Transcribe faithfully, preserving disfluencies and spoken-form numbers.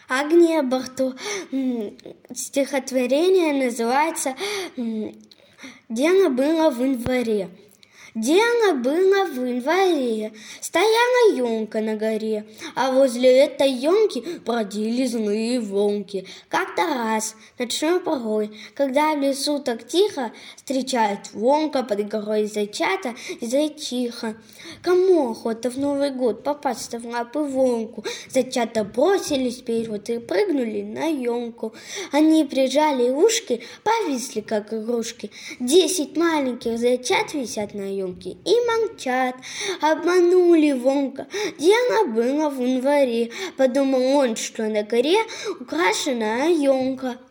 Агния Барто. Стихотворение называется «Дело было в январе». Дело было в январе, стояла елка на горе, а возле этой елки бродили злые волки. Как-то раз, ночной порой, когда в лесу так тихо, встречают волка под горой зайчата и зайчиха. Кому охота в Новый год попасться в лапы волку? Зайчата бросились вперед и прыгнули на елку. Они прижали ушки, повисли как игрушки. Десять маленьких зайчат висят на елке и молчат. Обманули волка, дело было в январе. Подумал он, что на горе украшенная елка.